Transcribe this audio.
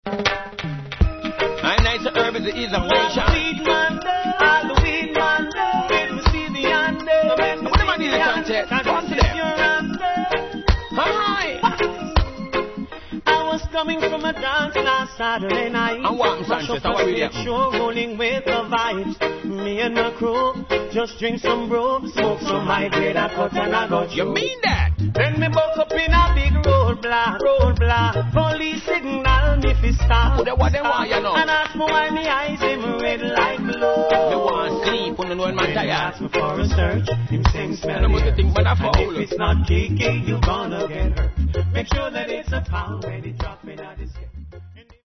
I'm nice to herb is the ease of nation. Halloween man, when we see the under, when we see the under, what's them? Hi. I was coming from a dance last Saturday night. And what, Sanchez? How are you? Show rolling with the vibes. Me and my crew just drink some brew, smoke some high grade, I cut and I got you. You mean that? Then me buck up in a big roadblock. Police signal me fi stop. What they want, you know? And ask me why me eyes him red like blood. They want sleep when they know when man tired. Ask me for a search, him sing smell And it. think, but I And foul. if it's not kiki, you gonna get hurt. Make sure that it's a pound when it drop in.